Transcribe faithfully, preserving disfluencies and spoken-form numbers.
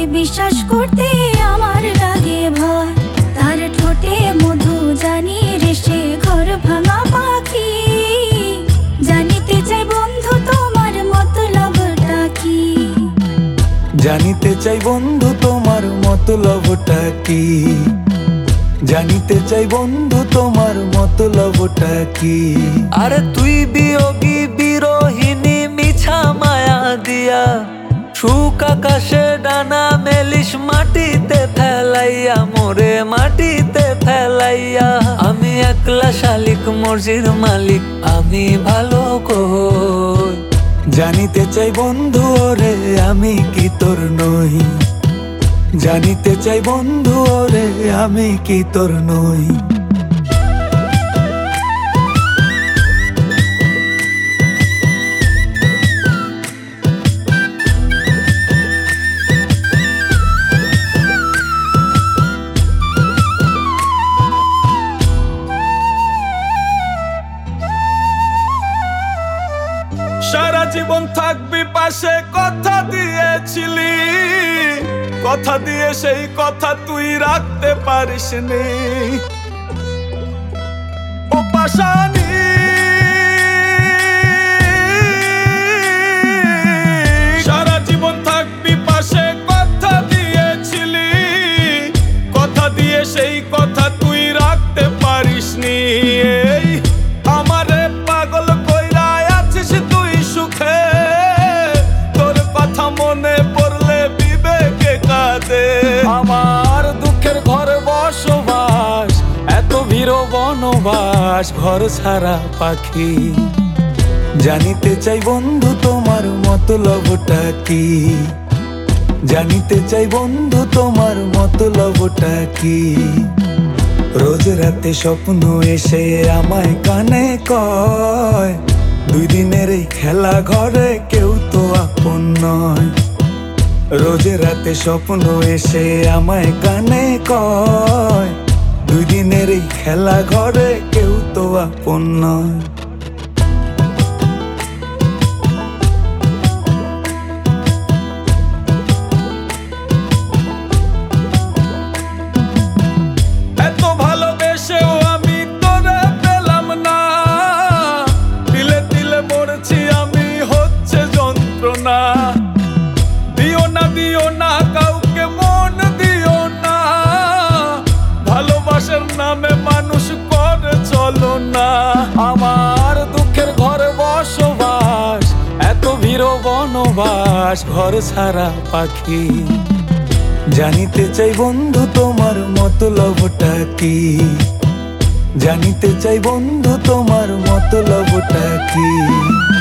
বিশ্বাস করতে আমার লাগে ভয়। তার ঠোঁটে মধু জানি রে সে ঘর ভাঙা পাখি। জানিতে চাই বন্ধু তোমার মতলবটা কি। জানিতে চাই বন্ধু তোমার মতলবটা কি। জানিতে চাই বন্ধু তোমার মতলবটা কি। আরে তুই বিয়োগী বিরোহিনী মিছা মায়া দিয়া সুখ আকাশে ডানা মেলিস মাটিতে ফেলাইয়া মোরে মাটিতে ফেলাইয়া। আমি একলা শালিক মর্জির মালিক আমি ভালো কই। জানিতে চাই বন্ধু ওরে আমি কি তোর নই। জানিতে চাই বন্ধু ওরে আমি কি তোর নই। সারা জীবন থাকবি পাশে কথা দিয়েছিলি। কথা দিয়ে সেই কথা তুই রাখতে পারিসনি। ও পাশানি সারা জীবন থাকবি পাশে কথা দিয়েছিলি। কথা দিয়ে সেই কথা তুই রাখতে পারিসনি। এই আমারে পাগল কইরা আছিস তুই সুখে। তোর কথা মনে পড়লে বিবেকে কাঁদে। আমার দুঃখের ঘর বসবাস এত ভিড় বনবাস ঘর ছাড়া পাখি। জানিতে চাই বন্ধু তোমার মতলবটা কি। জানিতে চাই বন্ধু তোমার মতলবটা কি। রোজ রাতে স্বপ্ন এসে আমায় কানে কয় দুই দিনের এই খেলা ঘরে কেউ তো আপন নয়। রোজ রাতে স্বপ্ন এসে আমায় কানে কয় দুই দিনের এই খেলা ঘরে কেউ তো আপন নয়। এত ভালোবেসেও আমি তোরে পেলাম না। দিলে দিলে মরছি আমি হচ্ছে যন্ত্রণা। দিও না দিও না কাউকে মন দিও না। ভালোবাসার নামে মানুষ করে চলো না। আমার দুঃখের ঘর বসবাস এত ভিড় বনবাস ঘর ছাড়া পাখি। জানিতে চাই বন্ধু তোমার মতলবটা কি। জানিতে চাই বন্ধু তোমার মতলবটা কি।